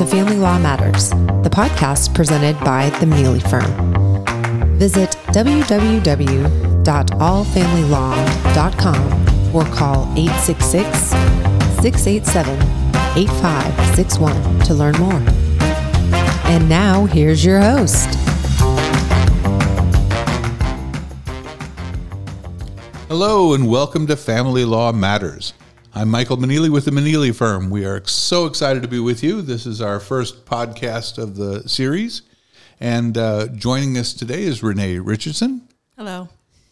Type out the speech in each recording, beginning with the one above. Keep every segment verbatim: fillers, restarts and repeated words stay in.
to Family Law Matters, the podcast presented by the Mealy Firm. Visit w w w dot all family law dot com or call eight six six, six eight seven, eight five six one to learn more. And now, here's your host. Hello and welcome to Family Law Matters. I'm Michael Mealy with the Mealy Firm. We are so excited to be with you. This is our first podcast of the series. And uh, joining us today is Renee Richardson. Hello.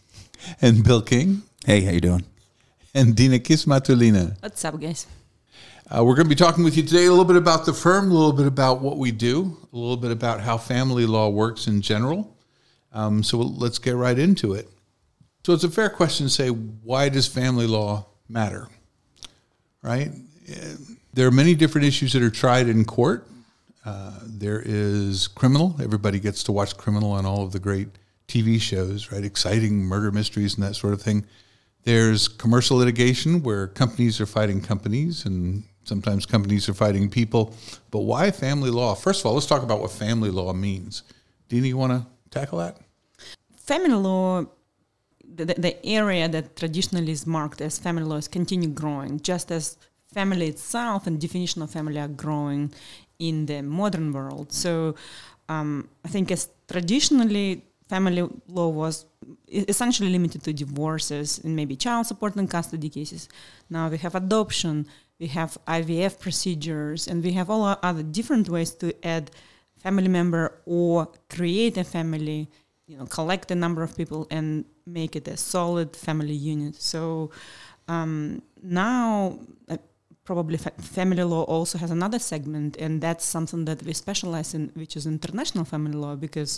And Bill King. Hey, how you doing? And Dina Kismatulina. What's up, guys? Uh, we're going to be talking with you today a little bit about the firm, a little bit about what we do, a little bit about how family law works in general. Um, so let's get right into it. So it's a fair question to say, why does family law matter? Right? There are many different issues that are tried in court. Uh, there is criminal. Everybody gets to watch criminal on all of the great T V shows, right? Exciting murder mysteries and that sort of thing. There's commercial litigation where companies are fighting companies and sometimes companies are fighting people. But why family law? First of all, let's talk about what family law means. Dina, you want to tackle that? Family law, the, the area that traditionally is marked as family law, is continue growing, just as family itself and definition of family are growing in the modern world. So um, I think as traditionally family law was essentially limited to divorces and maybe child support and custody cases. Now we have adoption, we have I V F procedures, and we have all other different ways to add family member or create a family, you know, collect a number of people and make it a solid family unit. So um, now uh, probably fa- family law also has another segment, and that's something that we specialize in, which is international family law, because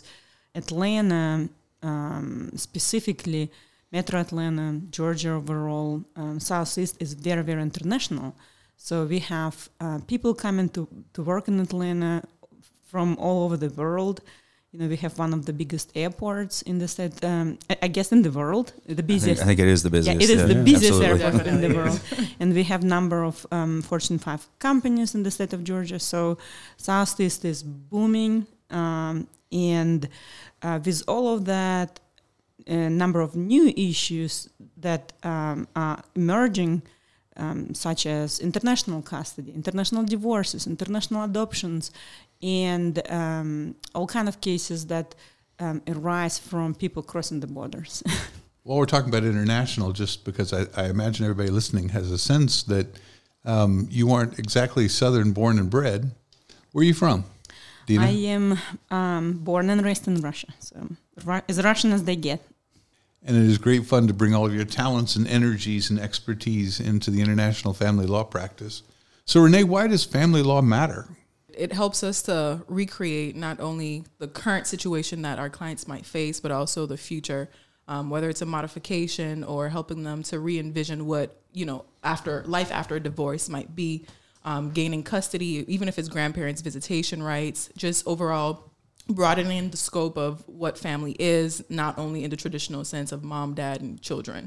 Atlanta, um, specifically Metro Atlanta, Georgia overall, um, Southeast is very, very international. So we have uh, people coming to, to work in Atlanta from all over the world. You know, we have one of the biggest airports in the state, um, I, I guess in the world, the busiest. I think, I think it is the busiest. Yeah, it is yeah, the yeah, busiest absolutely. airport in the world. And we have number of um, Fortune five companies in the state of Georgia. So Southeast is booming. Um, and uh, with all of that, a number of new issues that um, are emerging, um, such as international custody, international divorces, international adoptions, and um, all kind of cases that um, arise from people crossing the borders. Well, we're talking about international just because I, I imagine everybody listening has a sense that um, you aren't exactly Southern born and bred. Where are you from, Dina? I am um, born and raised in Russia, so Ru- as Russian as they get. And it is great fun to bring all of your talents and energies and expertise into the international family law practice. So, Renee, why does family law matter? It helps us to recreate not only the current situation that our clients might face, but also the future, um, whether it's a modification or helping them to re-envision what, you know, after life after a divorce might be, um, gaining custody, even if it's grandparents' visitation rights, just overall broadening the scope of what family is, not only in the traditional sense of mom, dad, and children.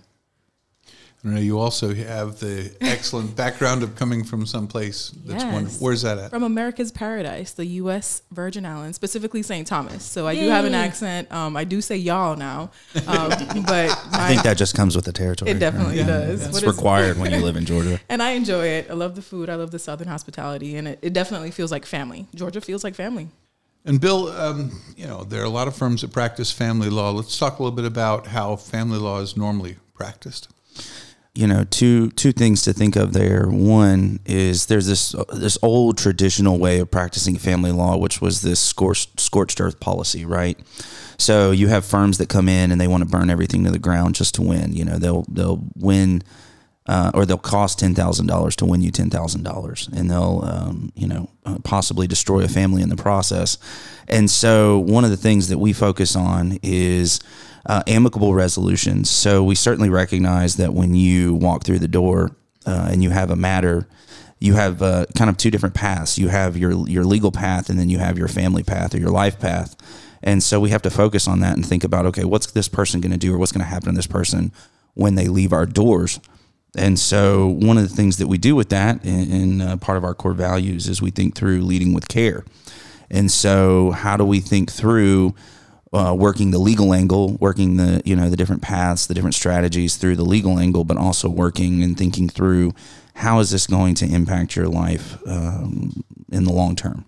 Renee, you also have the excellent background of coming from someplace that's Yes. wonderful. Where's that at? From America's Paradise, the U S Virgin Islands, specifically Saint Thomas. So I do have an accent. Um, I do say y'all now, um, but my, I think that just comes with the territory. it definitely right? does. It's What is- required when you live in Georgia. And I enjoy it. I love the food. I love the Southern hospitality, and it, it definitely feels like family. Georgia feels like family. And Bill, um, you know, there are a lot of firms that practice family law. Let's talk a little bit about how family law is normally practiced. You know, two two things to think of there. One is there's this this old traditional way of practicing family law, which was this scorched, scorched earth policy, right? So you have firms that come in and they want to burn everything to the ground just to win. You know, they'll they'll win uh, or they'll cost ten thousand dollars to win you ten thousand dollars, and they'll um, you know uh, possibly destroy a family in the process. And so one of the things that we focus on is Uh, amicable resolutions. So we certainly recognize that when you walk through the door uh, and you have a matter, you have uh, kind of two different paths. You have your your legal path, and then you have your family path or your life path. And so we have to focus on that and think about, okay, what's this person going to do, or what's going to happen to this person when they leave our doors? and so one of the things that we do with that, in, in uh, part of our core values, is we think through leading with care. And so how do we think through uh, working the legal angle, working the, you know, the different paths, the different strategies through the legal angle, but also working and thinking through how is this going to impact your life um, in the long term?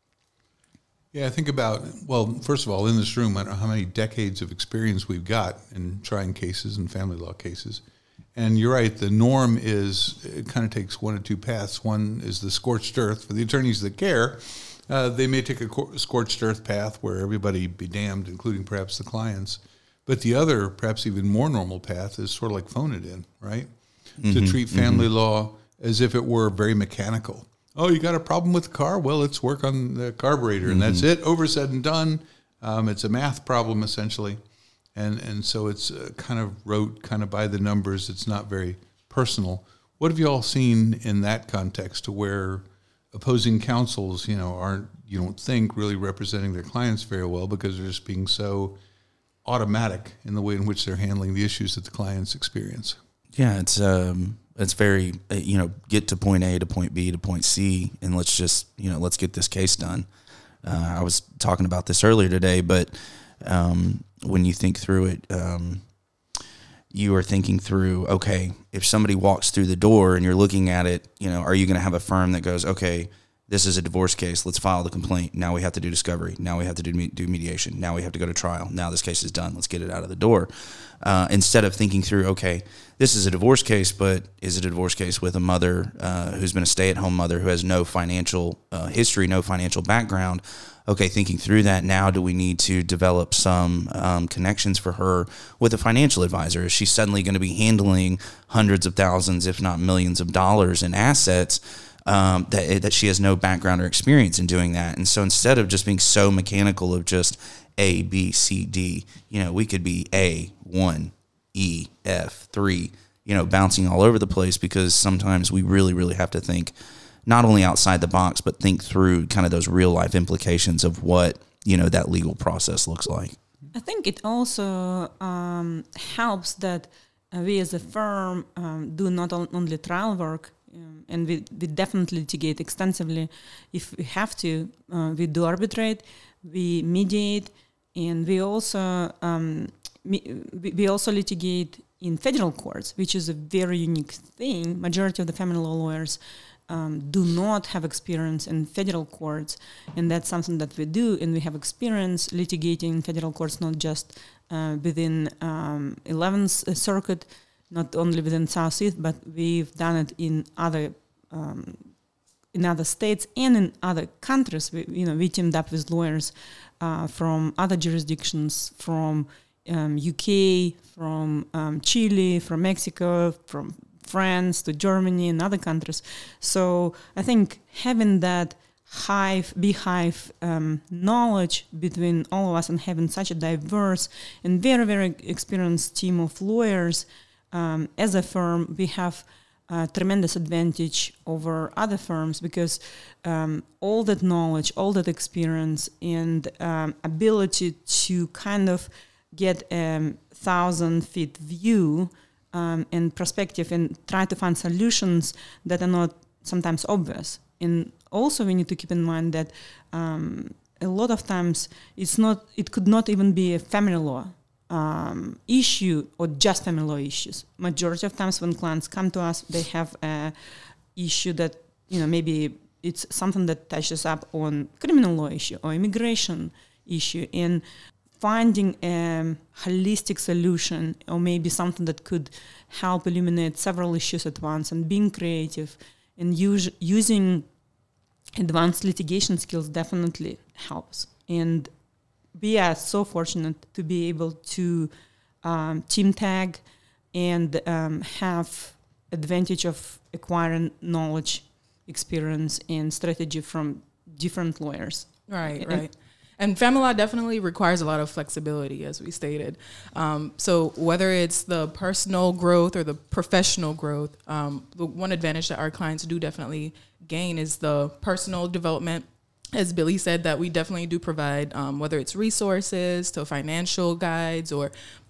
Yeah, I think about, well, first of all, in this room, I don't know how many decades of experience we've got in trying cases and family law cases. And you're right, the norm is, it kind of takes one or two paths. One is the scorched earth. For the attorneys that care, uh, they may take a cor- scorched earth path where everybody be damned, including perhaps the clients. But the other, perhaps even more normal path is sort of like phone it in, right? Mm-hmm, to treat family mm-hmm. law as if it were very mechanical. Oh, you got a problem with the car? Well, let's work on the carburetor, mm-hmm. and that's it. Over, said, and done. Um, it's a math problem, essentially. And and so it's uh, kind of wrote kind of by the numbers. It's not very personal. What have you all seen in that context to where opposing counsels, you know, aren't, you don't think, really representing their clients very well because they're just being so automatic in the way in which they're handling the issues that the clients experience? Yeah, it's um, it's very, uh, you know, get to point A to point B to point C, and let's just, you know, let's get this case done. Uh, I was talking about this earlier today, but um, when you think through it, um, you are thinking through, okay, if somebody walks through the door and you're looking at it, you know, are you going to have a firm that goes, okay, this is a divorce case, let's file the complaint. Now we have to do discovery. Now we have to do do mediation. Now we have to go to trial. Now this case is done. Let's get it out of the door. Uh, instead of thinking through, okay, this is a divorce case, but is it a divorce case with a mother uh, who's been a stay-at-home mother who has no financial uh, history, no financial background? Okay, thinking through that, now do we need to develop some um, connections for her with a financial advisor? Is she suddenly going to be handling hundreds of thousands, if not millions of dollars in assets um, that that she has no background or experience in doing that? And so instead of just being so mechanical of just A, B, C, D, you know, we could be A, one, E, F, three, you know, bouncing all over the place, because sometimes we really, really have to think not only outside the box, but think through kind of those real life implications of what, you know, that legal process looks like. I think it also um, helps that uh, we as a firm um, do not only trial work, um, and we, we definitely litigate extensively. If we have to, uh, we do arbitrate, we mediate, and we also um, me, we also litigate in federal courts, which is a very unique thing. Majority of the family law lawyers Um, do not have experience in federal courts, and that's something that we do, and we have experience litigating in federal courts, not just uh, within um, eleventh Circuit, not only within Southeast, but we've done it in other um, in other states and in other countries. We, you know, we teamed up with lawyers uh, from other jurisdictions, from um, U K, from um, Chile, from Mexico, from France to Germany and other countries. So I think having that hive, beehive um, knowledge between all of us, and having such a diverse and very, very experienced team of lawyers um, as a firm, we have a tremendous advantage over other firms, because um, all that knowledge, all that experience, and um, ability to kind of get a thousand feet view Um, and perspective, and try to find solutions that are not sometimes obvious. And also we need to keep in mind that um, a lot of times it's not, it could not even be a family law um, issue or just family law issues. Majority of times when clients come to us, they have a issue that, you know, maybe it's something that touches up on criminal law issue or immigration issue, and finding a holistic solution, or maybe something that could help eliminate several issues at once, and being creative and use, using advanced litigation skills definitely helps. And we are so fortunate to be able to um, team tag and um, have advantage of acquiring knowledge, experience, and strategy from different lawyers. Right, and, right. And family law definitely requires a lot of flexibility, as we stated. Um, so whether it's the personal growth or the professional growth, um, the one advantage that our clients do definitely gain is the personal development. As Billy said, that we definitely do provide, um, whether it's resources to financial guides or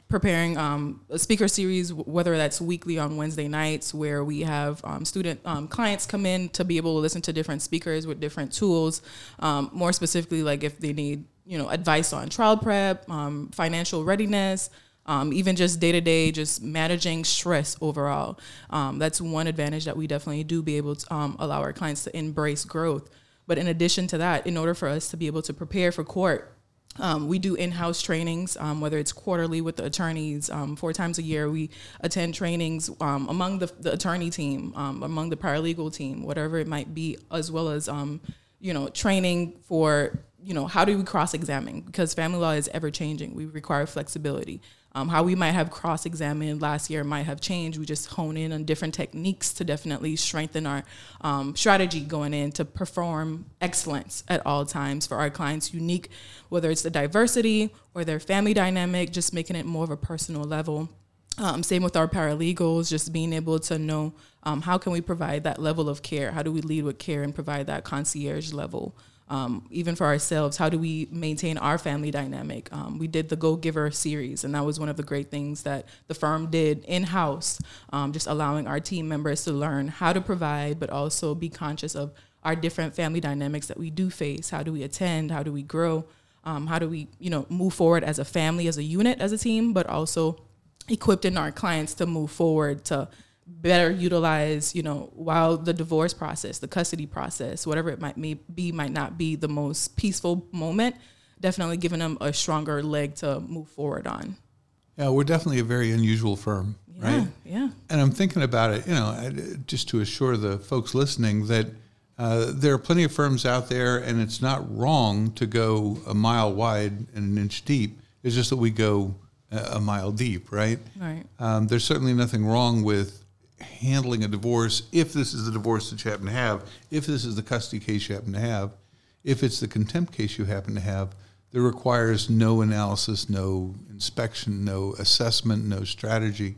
preparing um, a speaker series, whether that's weekly on Wednesday nights, where we have um, student um, clients come in to be able to listen to different speakers with different tools. Um, more specifically, like if they need, you know, advice on trial prep, um, financial readiness, um, even just day to day, just managing stress overall. Um, that's one advantage that we definitely do be able to um, allow our clients to embrace growth. But in addition to that, in order for us to be able to prepare for court, Um, we do in-house trainings, um, whether it's quarterly with the attorneys. Um, four times a year, we attend trainings um, among the, the attorney team, um, among the paralegal team, whatever it might be, as well as, um, you know, training for, you know, how do we cross-examine? Because family law is ever-changing. We require flexibility. Um, how we might have cross-examined last year might have changed. We just hone in on different techniques to definitely strengthen our um, strategy going in to perform excellence at all times for our clients, unique, whether it's the diversity or their family dynamic, just making it more of a personal level. Um, same with our paralegals, just being able to know um, how can we provide that level of care? How do we lead with care and provide that concierge level? Um, even for ourselves, how do we maintain our family dynamic? Um, we did the Go Giver series, and that was one of the great things that the firm did in-house, um, just allowing our team members to learn how to provide, but also be conscious of our different family dynamics that we do face. How do we attend? How do we grow? Um, how do we, you know, move forward as a family, as a unit, as a team, but also equipping our clients to move forward to better utilize, you know, while the divorce process, the custody process, whatever it might may be, might not be the most peaceful moment, definitely giving them a stronger leg to move forward on. Yeah, we're definitely a very unusual firm, Yeah, right? yeah. And I'm thinking about it, you know, I- just to assure the folks listening that uh, there are plenty of firms out there, and it's not wrong to go a mile wide and an inch deep. It's just that we go a a mile deep, right? Right. Um, there's certainly nothing wrong with handling a divorce, if this is the divorce that you happen to have, if this is the custody case you happen to have, if it's the contempt case you happen to have, that requires no analysis, no inspection, no assessment, no strategy,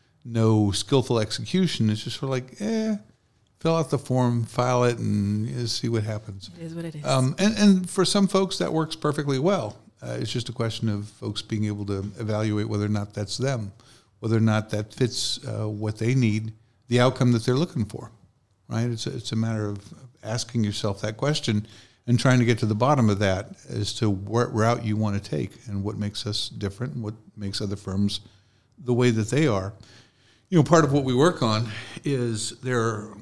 no skillful execution. It's just sort of like, eh, fill out the form, file it, and you know, see what happens. It is what it is. Um, and, and for some folks, that works perfectly well. Uh, it's just a question of folks being able to evaluate whether or not that's them, whether or not that fits uh, what they need, the outcome that they're looking for, right? It's a, it's a matter of asking yourself that question and trying to get to the bottom of that as to what route you want to take and what makes us different and what makes other firms the way that they are. You know, part of what we work on is there are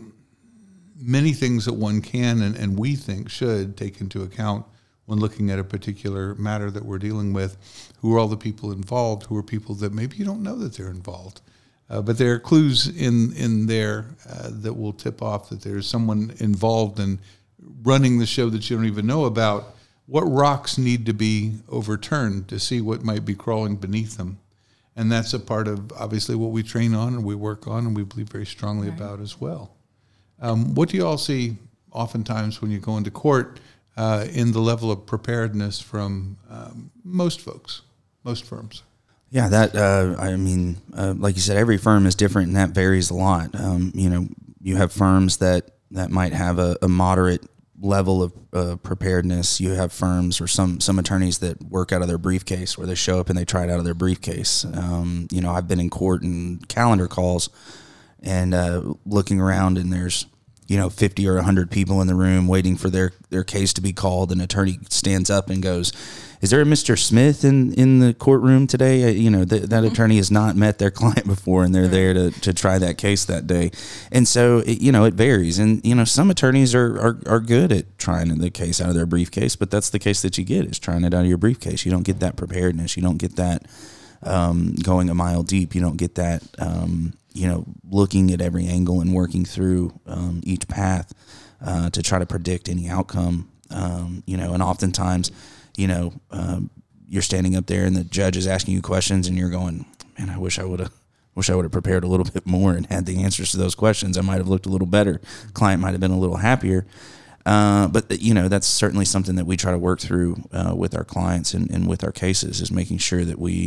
many things that one can and, and we think should take into account when looking at a particular matter that we're dealing with. Who are all the people involved? Who are people that maybe you don't know that they're involved? Uh, but there are clues in, in there uh, that will tip off that there's someone involved in running the show that you don't even know about. What rocks need to be overturned to see what might be crawling beneath them? And that's a part of, obviously, what we train on and we work on and we believe very strongly right. about as well. Um, what do you all see oftentimes when you go into court uh, in the level of preparedness from um, most folks, most firms? Yeah, that, uh, I mean, uh, like you said, every firm is different and that varies a lot. Um, you know, you have firms that, that might have a, a moderate level of uh, preparedness. You have firms or some, some attorneys that work out of their briefcase, where they show up and they try it out of their briefcase. Um, you know, I've been in court and calendar calls and uh, looking around, and there's, you know, fifty or one hundred people in the room waiting for their, their case to be called. An attorney stands up and goes, "Is there a Mister Smith in, in the courtroom today?" Uh, you know, th- that attorney has not met their client before, and they're there to, to try that case that day. And so, it, you know, it varies. And, you know, some attorneys are, are, are good at trying the case out of their briefcase, but that's the case that you get, is trying it out of your briefcase. You don't get that preparedness. You don't get that um, going a mile deep. You don't get that, um, you know, looking at every angle and working through um, each path uh, to try to predict any outcome. Um, you know, and oftentimes, you know, um, you're standing up there and the judge is asking you questions and you're going, man, I wish I would have, wish I would have prepared a little bit more and had the answers to those questions. I might have looked a little better. Client might have been a little happier. Uh, but, you know, that's certainly something that we try to work through uh, with our clients and, and with our cases, is making sure that we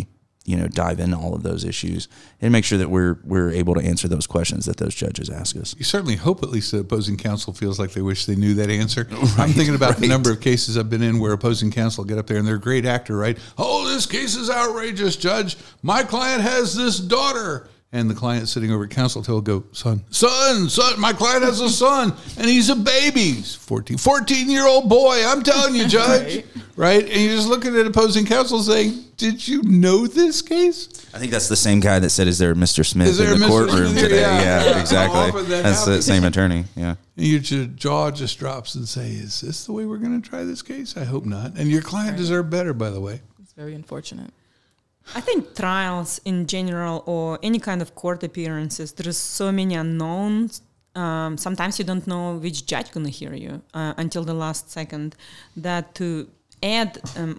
you know, dive into all of those issues and make sure that we're we're able to answer those questions that those judges ask us. You certainly hope at least the opposing counsel feels like they wish they knew that answer. Right, I'm thinking about right. the number of cases I've been in where opposing counsel get up there and they're a great actor, right? Oh, this case is outrageous, Judge. My client has this daughter. And the client sitting over at counsel table will go, son, son, son, my client has a son, and he's a baby. He's fourteen, fourteen-year-old boy, I'm telling you, Judge. right. right? And you're just looking at opposing counsel saying, did you know this case? I think that's the same guy that said, is there a Mister Smith in the Mister courtroom Smith? today? Yeah, yeah, yeah. exactly. That that's happens. The same attorney, yeah. And your jaw just drops and say, is this the way we're going to try this case? I hope not. And your client right. deserved better, by the way. It's very unfortunate. I think trials in general or any kind of court appearances, there's so many unknowns. Um, sometimes you don't know which judge going to hear you uh, until the last second. That to add um,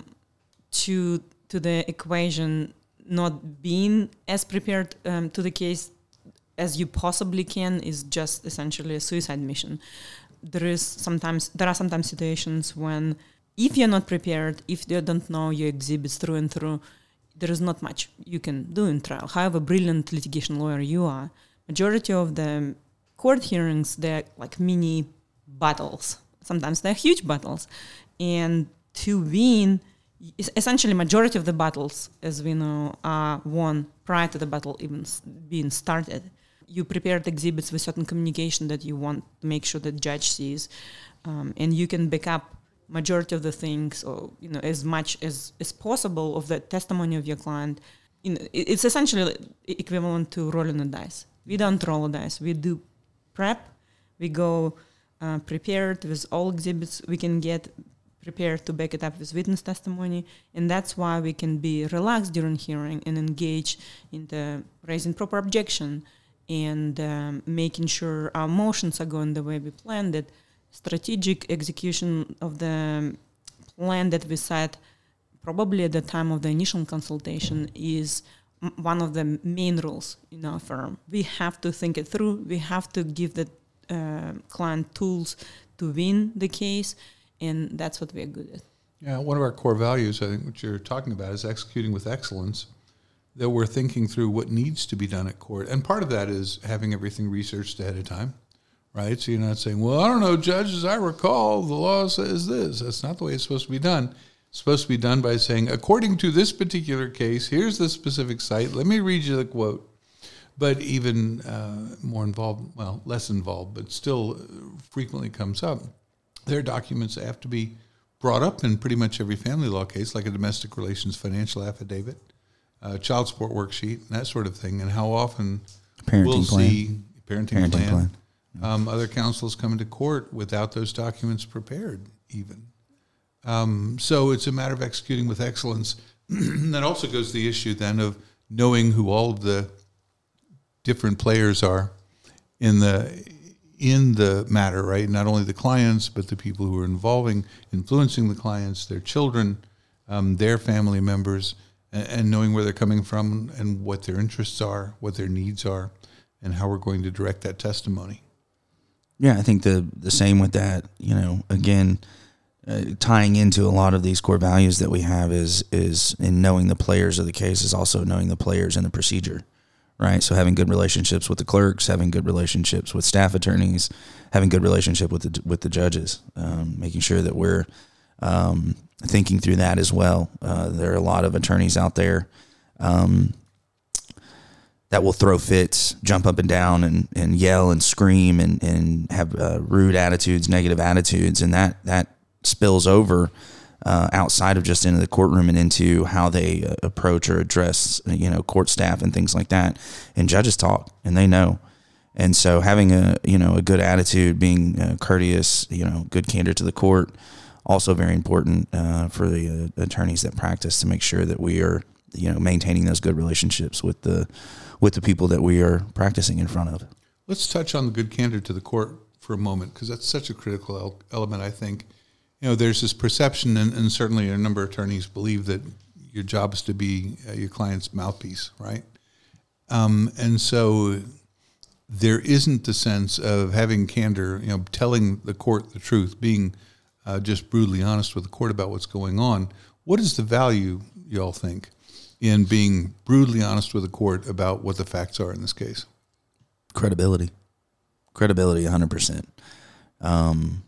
to to the equation not being as prepared um, to the case as you possibly can is just essentially a suicide mission. There is sometimes there are sometimes situations when if you're not prepared, if you don't know your exhibits through and through, there is not much you can do in trial. However brilliant litigation lawyer you are, majority of the court hearings, they're like mini battles. Sometimes they're huge battles. And to win, essentially majority of the battles, as we know, are won prior to the battle even being started. You prepared exhibits with certain communication that you want to make sure the judge sees, um, and you can back up majority of the things, or you know, as much as, as possible of the testimony of your client. You know, it's essentially equivalent to rolling a dice. We don't roll a dice. We do prep. We go uh, prepared with all exhibits we can get, prepared to back it up with witness testimony, and that's why we can be relaxed during hearing and engage in the raising proper objection and um, making sure our motions are going the way we planned it. Strategic execution of the plan that we set probably at the time of the initial consultation is m- one of the main rules in our firm. We have to think it through. We have to give the uh, client tools to win the case, and that's what we're good at. Yeah, one of our core values, I think what you're talking about, is executing with excellence, that we're thinking through what needs to be done at court. And part of that is having everything researched ahead of time. Right, so you're not saying, well, I don't know, Judge, as I recall, the law says this. That's not the way it's supposed to be done. It's supposed to be done by saying, according to this particular case, here's the specific site. Let me read you the quote. But even uh, more involved, well, less involved, but still frequently comes up, there are documents that have to be brought up in pretty much every family law case, like a domestic relations financial affidavit, a child support worksheet, and that sort of thing. And how often parenting we'll plan. see parenting, parenting plan. plan. Um, other counsels come into court without those documents prepared, even. Um, so it's a matter of executing with excellence. That also goes to the issue then of knowing who all of the different players are in the in the matter, right? Not only the clients, but the people who are involving, influencing the clients, their children, um, their family members, and, and knowing where they're coming from and what their interests are, what their needs are, and how we're going to direct that testimony. Yeah, I think the the same with that. You know, again, uh, tying into a lot of these core values that we have is is in knowing the players of the case is also knowing the players in the procedure, right? So having good relationships with the clerks, having good relationships with staff attorneys, having good relationship with the with the judges, um, making sure that we're um, thinking through that as well. Uh, there are a lot of attorneys out there Um, that will throw fits, jump up and down and, and yell and scream and, and have uh, rude attitudes, negative attitudes. And that, that spills over uh, outside of just into the courtroom and into how they uh, approach or address, you know, court staff and things like that. And judges talk and they know. And so having a, you know, a good attitude, being uh, courteous, you know, good candor to the court, also very important uh, for the uh, attorneys that practice to make sure that we are, you know, maintaining those good relationships with the, with the people that we are practicing in front of. Let's touch on the good candor to the court for a moment, because that's such a critical el- element, I think. You know, there's this perception, and, and certainly a number of attorneys believe that your job is to be uh, your client's mouthpiece, right? Um, and so there isn't the sense of having candor, you know, telling the court the truth, being uh, just brutally honest with the court about what's going on. What is the value, you all think, in being brutally honest with the court about what the facts are in this case? Credibility. Credibility, one hundred percent. Um,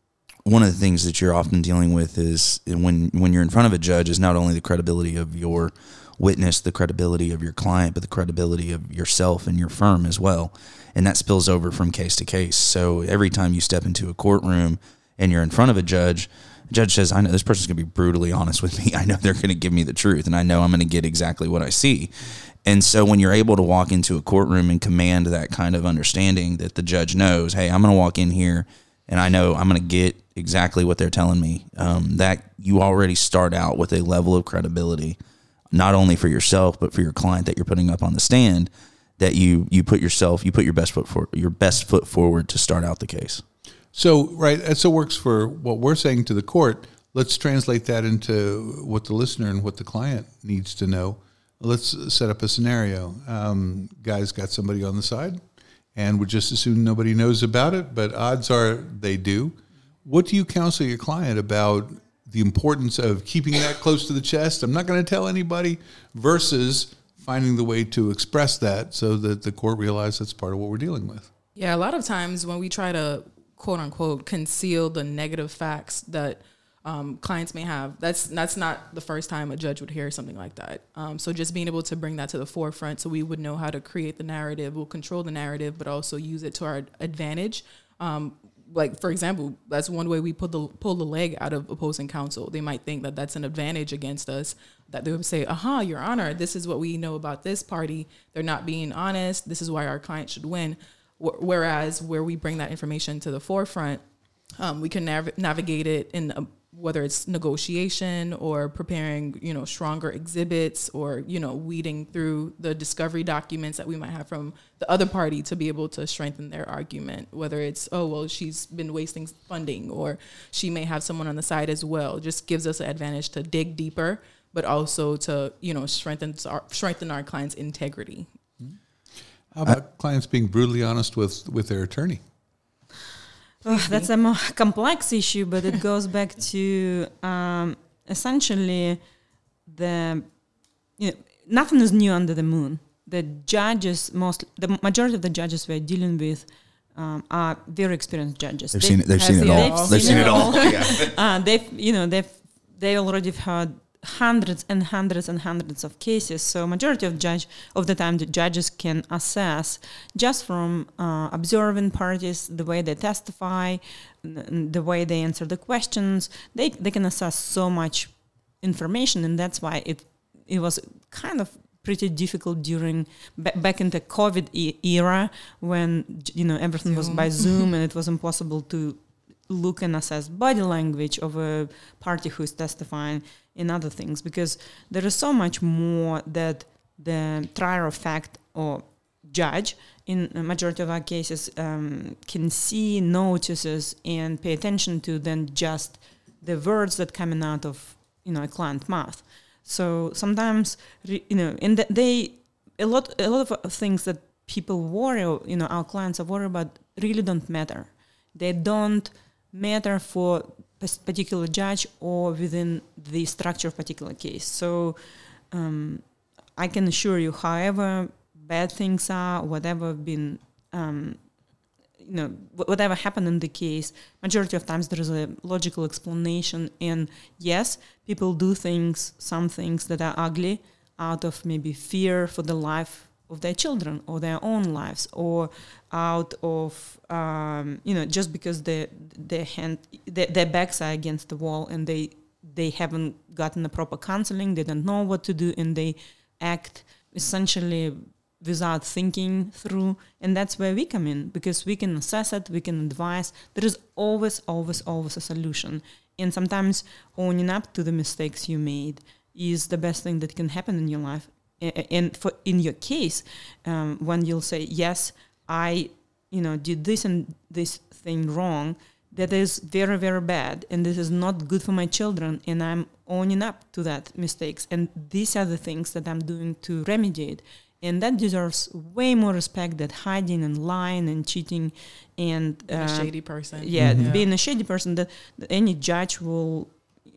one of the things that you're often dealing with is when when you're in front of a judge is not only the credibility of your witness, the credibility of your client, but the credibility of yourself and your firm as well. And that spills over from case to case. So every time you step into a courtroom and you're in front of a judge, the judge says, I know this person's going to be brutally honest with me. I know they're going to give me the truth, and I know I'm going to get exactly what I see. And so when you're able to walk into a courtroom and command that kind of understanding that the judge knows, hey, I'm going to walk in here and I know I'm going to get exactly what they're telling me, um, that you already start out with a level of credibility, not only for yourself, but for your client that you're putting up on the stand, that you you put yourself, you put your best foot for, your best foot forward to start out the case. So, right, that so works for what we're saying to the court. Let's translate that into what the listener and what the client needs to know. Let's set up a scenario. Um, guy's got somebody on the side, and would just as soon nobody knows about it, but odds are they do. What do you counsel your client about the importance of keeping that close to the chest? I'm not going to tell anybody, versus finding the way to express that so that the court realizes that's part of what we're dealing with. Yeah, a lot of times when we try to, quote unquote, conceal the negative facts that um, clients may have, that's that's not the first time a judge would hear something like that. Um, so just being able to bring that to the forefront so we would know how to create the narrative, we'll control the narrative, but also use it to our advantage. Um, like, for example, that's one way we pull the, pull the leg out of opposing counsel. They might think that that's an advantage against us, that they would say, aha, Your Honor, this is what we know about this party. They're not being honest. This is why our client should win. Whereas where we bring that information to the forefront, um, we can nav- navigate it in a, whether it's negotiation or preparing, you know, stronger exhibits, or, you know, weeding through the discovery documents that we might have from the other party to be able to strengthen their argument. Whether it's, oh, well, she's been wasting funding, or she may have someone on the side as well. It just gives us an advantage to dig deeper, but also to, you know, strengthen our, strengthen our client's integrity. How about uh, clients being brutally honest with, with their attorney? Oh, that's a more complex issue, but it goes back to um, essentially the, you know, nothing is new under the moon. The judges, most, the majority of the judges we're dealing with um, are very experienced judges. They've, they've seen it. They've seen it all. They've seen it all. Yeah. uh, they've, you know, they've they already heard hundreds and hundreds and hundreds of cases. So majority of judge of the time the judges can assess just from uh, observing parties, the way they testify, the way they answer the questions. They they can assess so much information, and that's why it it was kind of pretty difficult during b- back in the COVID e- era when, you know, everything Zoom. was by Zoom and it was impossible to look and assess body language of a party who's testifying in other things, because there is so much more that the trier of fact or judge in a majority of our cases um, can see, notices, and pay attention to than just the words that coming out of, you know, a client's mouth. So sometimes, you know, in the, they a lot a lot of things that people worry, you know, our clients are worried about really don't matter. They don't matter for a particular judge or within the structure of particular case. So um, I can assure you, however bad things are, whatever been, um, you know, whatever happened in the case, majority of times there is a logical explanation. And yes, people do things, some things that are ugly out of maybe fear for the life of their children or their own lives, or out of, um, you know, just because their their hand their, their backs are against the wall and they they haven't gotten the proper counseling, they don't know what to do, and they act essentially without thinking through. And that's where we come in, because we can assess it, we can advise. There is always, always, always a solution. And sometimes owning up to the mistakes you made is the best thing that can happen in your life. And for in your case, um, when you'll say, yes, I, you know, did this and this thing wrong, that is very, very bad, and this is not good for my children, and I'm owning up to that mistakes, and these are the things that I'm doing to remediate. And that deserves way more respect than hiding and lying and cheating and uh, a shady person. Yeah, mm-hmm. being a shady person that, that any judge will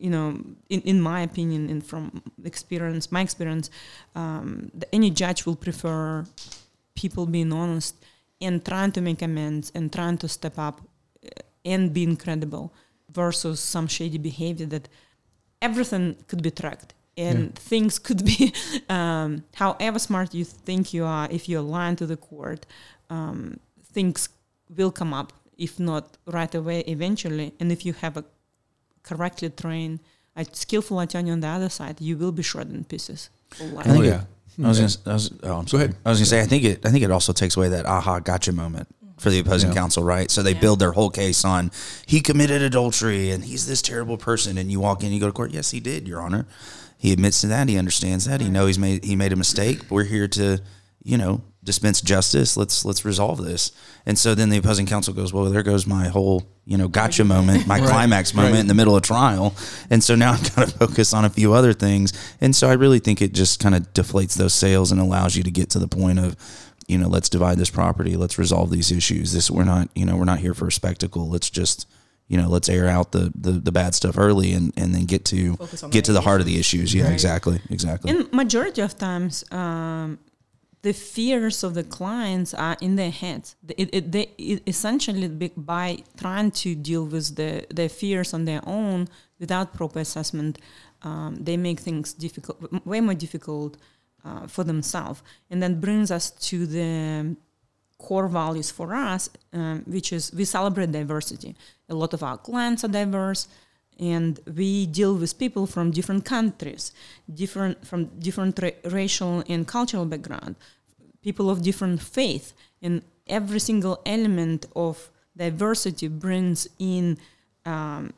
you know, in, in my opinion and from experience, my experience, um, the, any judge will prefer people being honest and trying to make amends and trying to step up and being credible versus some shady behavior that everything could be tracked and yeah. things could be, um, however smart you think you are, if you're lying to the court, um, things will come up, if not right away, eventually. And if you have a correctly trained, a skillful attorney on the other side, you will be shredded in pieces. I think oh, yeah. It, I was gonna, I was, oh, I'm sorry. Go ahead. I was going to say, I think it. I think it also takes away that aha, gotcha moment for the opposing yeah. counsel, right? So they yeah. build their whole case on he committed adultery and he's this terrible person, and you walk in, you go to court. Yes, he did, Your Honor. He admits to that. He understands that. He knows he's made he made a mistake. We're here to, you know, dispense justice. Let's let's resolve this. And so then the opposing counsel goes, well, there goes my whole, you know, gotcha moment, my right. climax moment right. in the middle of trial. And so now I've got to focus on a few other things. And so I really think it just kind of deflates those sails and allows you to get to the point of, you know, let's divide this property. Let's resolve these issues. This we're not, you know, we're not here for a spectacle. Let's just, you know, let's air out the, the, the bad stuff early and, and then get to get to the heart of the issues. Yeah, right. exactly. Exactly. And majority of times, um, the fears of the clients are in their heads. It, it, they it essentially, by trying to deal with the, their fears on their own without proper assessment, um, they make things difficult, way more difficult uh, for themselves. And that brings us to the core values for us, um, which is we celebrate diversity. A lot of our clients are diverse, and we deal with people from different countries, different from different ra- racial and cultural background, people of different faith, and every single element of diversity brings in um,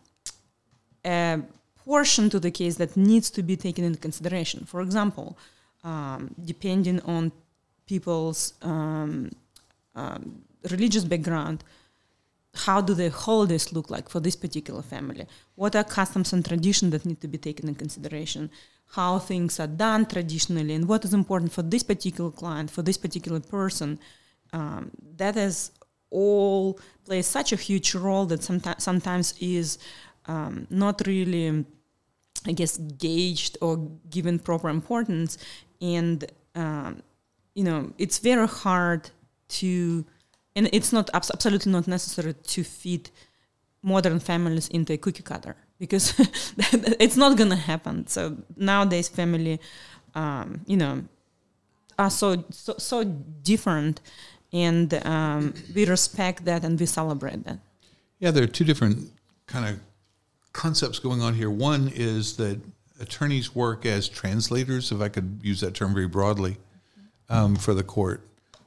a portion to the case that needs to be taken into consideration. For example, um, depending on people's um, um, religious background, how do the holidays look like for this particular family? What are customs and traditions that need to be taken in consideration? How things are done traditionally, and what is important for this particular client, for this particular person? Um, that is all plays such a huge role that sometimes sometimes is um, not really, I guess, gauged or given proper importance. And um, you know, it's very hard to. And it's not absolutely not necessary to fit modern families into a cookie cutter, because it's not going to happen. So nowadays, family, um, you know, are so so, so different, and um, we respect that and we celebrate that. Yeah, there are two different kind of concepts going on here. One is that attorneys work as translators, if I could use that term very broadly, um, for the court,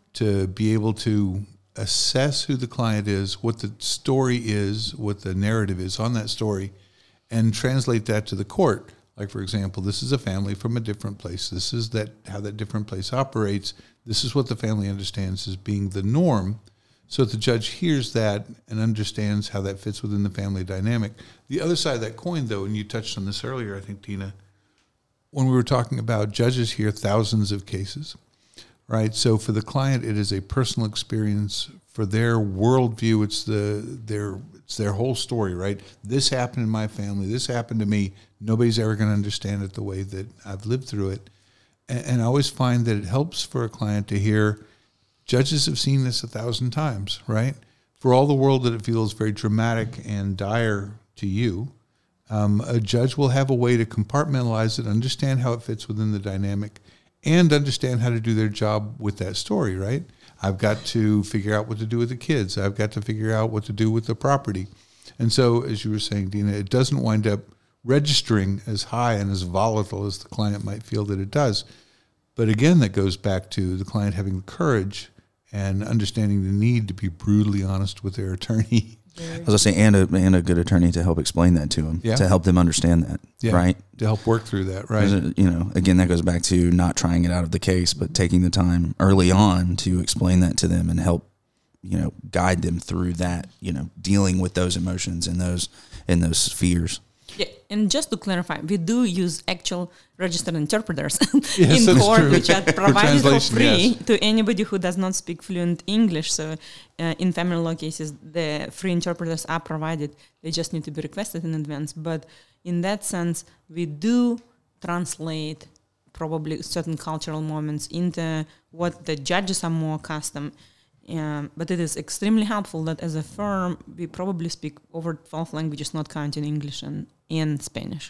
to be able to assess who the client is, what the story is, what the narrative is on that story, and translate that to the court. Like, for example, this is a family from a different place. This is that how that different place operates. This is what the family understands as being the norm. So that the judge hears that and understands how that fits within the family dynamic. The other side of that coin, though, and you touched on this earlier, I think, Tina, when we were talking about judges hear thousands of cases, right? So for the client, it is a personal experience. For their worldview, it's the their it's their whole story, right? This happened in my family. This happened to me. Nobody's ever going to understand it the way that I've lived through it. And, and I always find that it helps for a client to hear, judges have seen this a thousand times, right? For all the world that it feels very dramatic and dire to you, um, a judge will have a way to compartmentalize it, understand how it fits within the dynamic, and understand how to do their job with that story, right? I've got to figure out what to do with the kids. I've got to figure out what to do with the property. And so, as you were saying, Dina, it doesn't wind up registering as high and as volatile as the client might feel that it does. But again, that goes back to the client having the courage and understanding the need to be brutally honest with their attorney. I was going to say, and a, and a good attorney to help explain that to them, yeah. to help them understand that, yeah. right? To help work through that, right? You know, again, that goes back to not trying it out of the case, but taking the time early on to explain that to them and help, you know, guide them through that, you know, dealing with those emotions and those and those fears. Yeah, and just to clarify, we do use actual registered interpreters Yes, in that's court, true. which are provided for, translation, free yes. to anybody who does not speak fluent English. So, uh, in family law cases, the free interpreters are provided. They just need to be requested in advance. But in that sense, we do translate probably certain cultural moments into what the judges are more accustomed. Um, but it is extremely helpful that as a firm, we probably speak over twelve languages, not counting English and, and Spanish.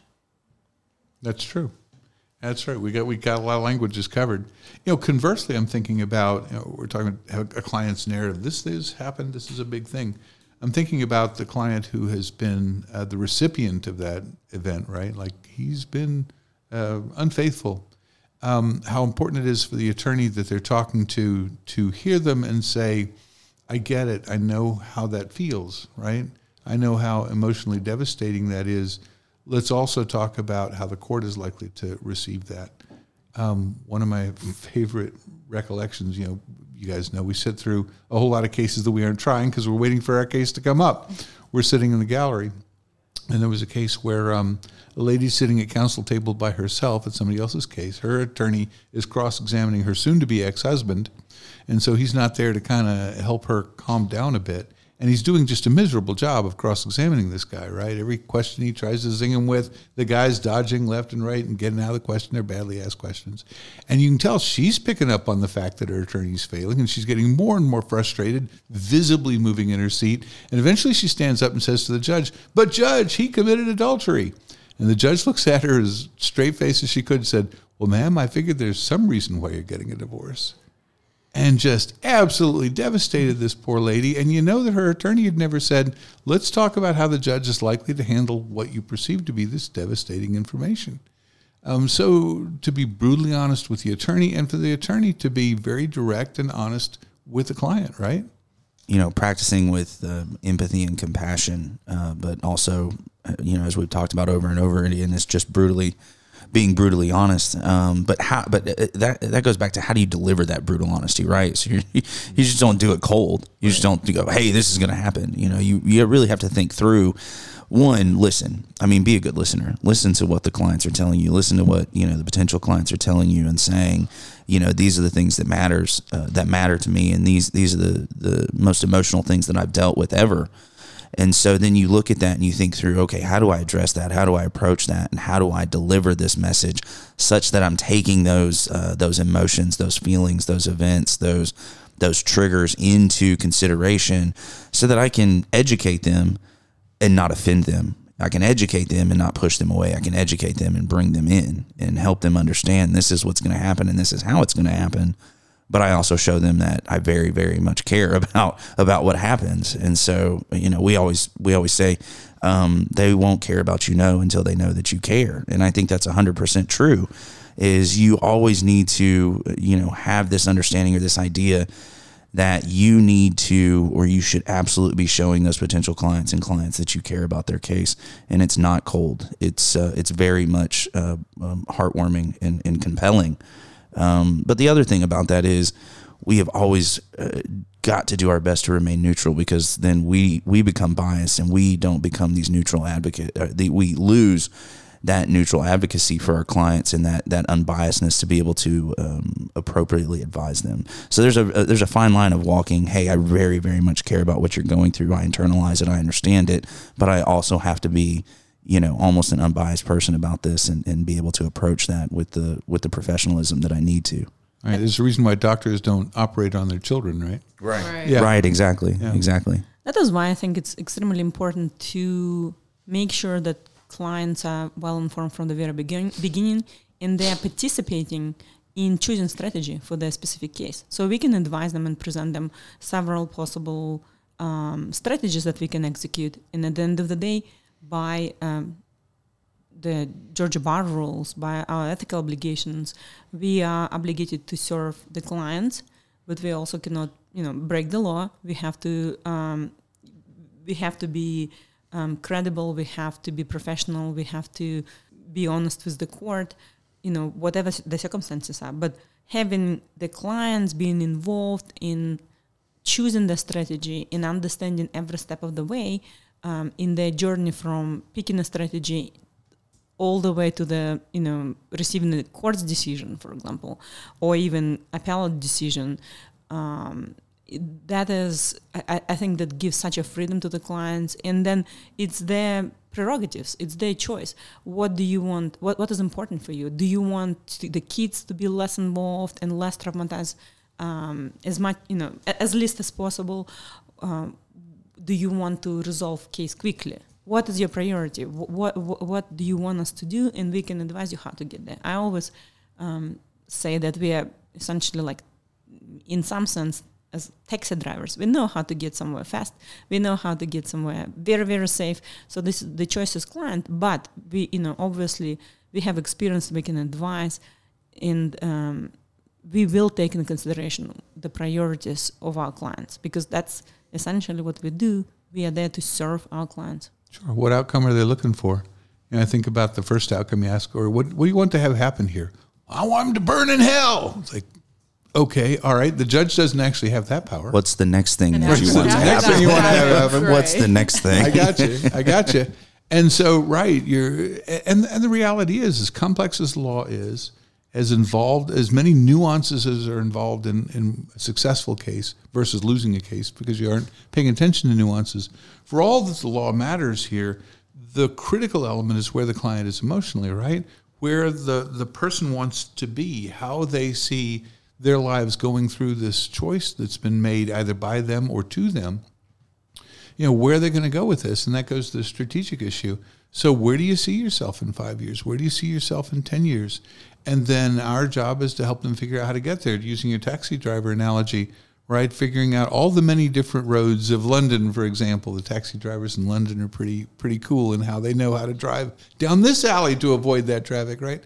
That's true. That's right. We got we got a lot of languages covered. You know, conversely, I'm thinking about, you know, we're talking about a client's narrative. This has happened. This is a big thing. I'm thinking about the client who has been uh, the recipient of that event, right? Like he's been uh, unfaithful. Um, how important it is for the attorney that they're talking to to hear them and say, I get it. I know how that feels, right? I know how emotionally devastating that is. Let's also talk about how the court is likely to receive that. Um, one of my favorite recollections, you know, you guys know we sit through a whole lot of cases that we aren't trying because we're waiting for our case to come up. We're sitting in the gallery. And there was a case where um, a lady sitting at counsel table by herself at somebody else's case. Her attorney is cross-examining her soon-to-be ex-husband, and so he's not there to kind of help her calm down a bit. And he's doing just a miserable job of cross-examining this guy, right? Every question he tries to zing him with, the guy's dodging left and right and getting out of the question. They're badly asked questions. And you can tell she's picking up on the fact that her attorney's failing, and she's getting more and more frustrated, visibly moving in her seat. And eventually she stands up and says to the judge, but judge, he committed adultery. And the judge looks at her as straight-faced as she could and said, well, ma'am, I figured there's some reason why you're getting a divorce. And just absolutely devastated this poor lady. And you know that her attorney had never said, let's talk about how the judge is likely to handle what you perceive to be this devastating information. Um, so to be brutally honest with the attorney, and for the attorney to be very direct and honest with the client, right? You know, practicing with uh, empathy and compassion, uh, but also, uh, you know, as we've talked about over and over again, it's just brutally being brutally honest. Um, but how? But that that goes back to how do you deliver that brutal honesty, right? So you you just don't do it cold. You just don't go, hey, this is going to happen. You know, you you really have to think through. One, listen. I mean, be a good listener. Listen to what the clients are telling you. Listen to what, you know, the potential clients are telling you and saying, you know, these are the things that matters uh, that matter to me, and these these are the the most emotional things that I've dealt with ever. And so then you look at that and you think through, okay, how do I address that? How do I approach that? And how do I deliver this message such that I'm taking those uh, those emotions, those feelings, those events, those those triggers into consideration so that I can educate them and not offend them. I can educate them and not push them away. I can educate them and bring them in and help them understand this is what's going to happen and this is how it's going to happen. But I also show them that I very, very much care about about what happens. And so, you know, we always we always say um, they won't care about you know until they know that you care. And I think that's one hundred percent true, is you always need to, you know, have this understanding or this idea that you need to, or you should absolutely be showing those potential clients and clients that you care about their case. And it's not cold. It's uh, it's very much uh, um, heartwarming and, and compelling. Um, but the other thing about that is we have always uh, got to do our best to remain neutral, because then we, we become biased and we don't become these neutral advocates. Uh, the, we lose that neutral advocacy for our clients and that, that unbiasedness to be able to um, appropriately advise them. So there's a, a there's a fine line of walking, hey, I very, very much care about what you're going through. I internalize it. I understand it. But I also have to be, you know, almost an unbiased person about this and, and be able to approach that with the with the professionalism that I need to. All right. There's a reason why doctors don't operate on their children, right? Right. Right. Yeah. Right. Exactly. Yeah. Exactly. That is why I think it's extremely important to make sure that clients are well informed from the very begin- beginning and they are participating in choosing strategy for their specific case. So we can advise them and present them several possible um, strategies that we can execute. And at the end of the day, by um, the Georgia Bar rules, by our ethical obligations, we are obligated to serve the clients, but we also cannot, you know, break the law. We have to, um, we have to be um, credible. We have to be professional. We have to be honest with the court, you know, whatever the circumstances are. But having the clients being involved in choosing the strategy, in understanding every step of the way, um, in their journey from picking a strategy all the way to the, you know, receiving the court's decision, for example, or even appellate decision. Um, that is, I, I think that gives such a freedom to the clients, and then it's their prerogatives, it's their choice. What do you want? What What is important for you? Do you want to, the kids to be less involved and less traumatized, um, as much, you know, as least as possible? Um, do you want to resolve case quickly? What is your priority? What, what what do you want us to do? And we can advise you how to get there. I always um, say that we are essentially like, in some sense, as taxi drivers. We know how to get somewhere fast. We know how to get somewhere very, very safe. So this is the choice is client, but we, you know, obviously we have experience, we can advise, and um, we will take into consideration the priorities of our clients, because that's essentially what we do. We are there to serve our clients. Sure. What outcome are they looking for? And I think about the first outcome you ask, or what, what do you want to have happen here? I want him to burn in hell. It's like, okay, all right. The judge doesn't actually have that power. What's the next thing And that you that's want to the next happen? thing you want to have happen? What's the next thing? I got you. I got you. And so, right, you're, and and the reality is, as complex as the law is, as involved, as many nuances as are involved in, in a successful case versus losing a case because you aren't paying attention to nuances. For all that the law matters here, the critical element is where the client is emotionally, right? Where the, the person wants to be, how they see their lives going through this choice that's been made either by them or to them. You know, where they're going to go with this, and that goes to the strategic issue. So where do you see yourself in five years? Where do you see yourself in ten years? And then our job is to help them figure out how to get there, using your taxi driver analogy, right? Figuring out all the many different roads of London, for example. The taxi drivers in London are pretty pretty cool in how they know how to drive down this alley to avoid that traffic, right?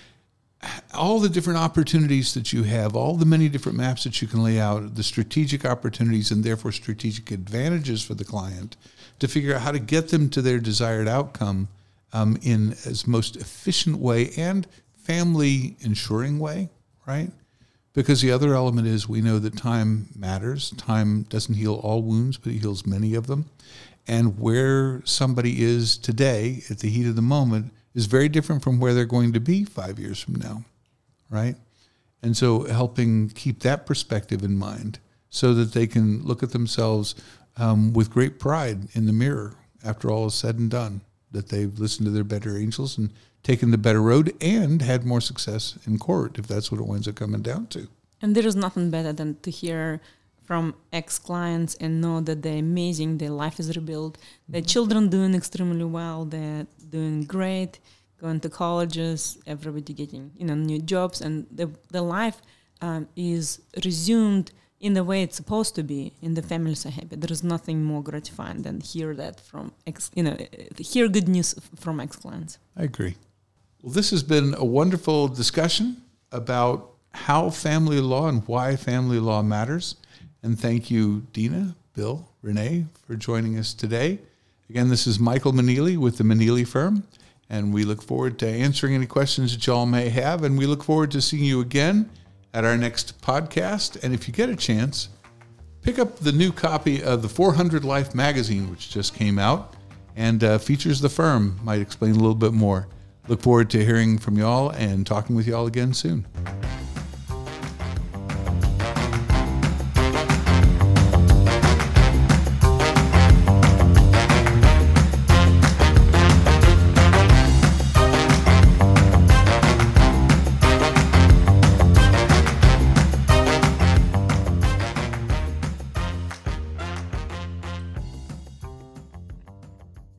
All the different opportunities that you have, all the many different maps that you can lay out, the strategic opportunities and therefore strategic advantages for the client to figure out how to get them to their desired outcome um, in as most efficient way and family ensuring way, right? Because the other element is we know that time matters. Time doesn't heal all wounds, but it heals many of them. And where somebody is today at the heat of the moment is very different from where they're going to be five years from now, right? And so helping keep that perspective in mind so that they can look at themselves um, with great pride in the mirror after all is said and done, that they've listened to their better angels and taken the better road and had more success in court, if that's what it winds up coming down to. And there is nothing better than to hear from ex-clients and know that they're amazing, their life is rebuilt, their children doing extremely well, they're doing great, going to colleges, everybody getting, you know, new jobs, and the the life um, is resumed in the way it's supposed to be, and the families are happy. There is nothing more gratifying than hear that from ex, you know, hear good news from ex-clients. I agree. Well, this has been a wonderful discussion about how family law and why family law matters. And thank you, Dina, Bill, Renee, for joining us today. Again, this is Michael Meneely with the Meneely Firm, and we look forward to answering any questions that y'all may have, and we look forward to seeing you again at our next podcast. And if you get a chance, pick up the new copy of the four hundred Life magazine, which just came out and uh, features the firm. Might explain a little bit more. Look forward to hearing from y'all and talking with y'all again soon.